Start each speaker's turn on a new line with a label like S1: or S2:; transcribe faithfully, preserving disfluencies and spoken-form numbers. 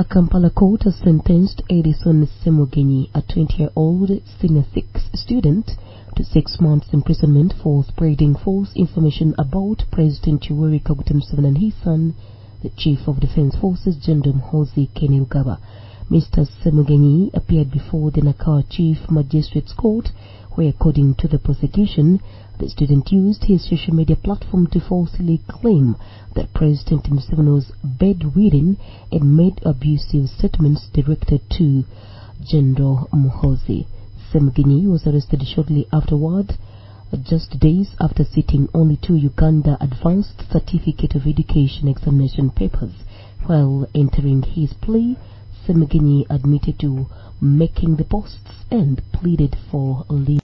S1: A Kampala court has sentenced Edison Semugenyi, a twenty-year-old senior six student, to six months imprisonment for spreading false information about President Yoweri Kaguta Museveni and his son, the Chief of Defense Forces, General Muhoozi Kainerugaba. Mister Semugenyi appeared before the Nakar Chief Magistrates Court, where, according to the prosecution, the student used his social media platform to falsely claim that President Museveni was bedridden and made abusive statements directed to General Muhoozi. Semugenyi was arrested shortly afterward, just days after sitting only two Uganda Advanced Certificate of Education examination papers. While entering his plea, Semugenyi admitted to making the posts and pleaded for leave.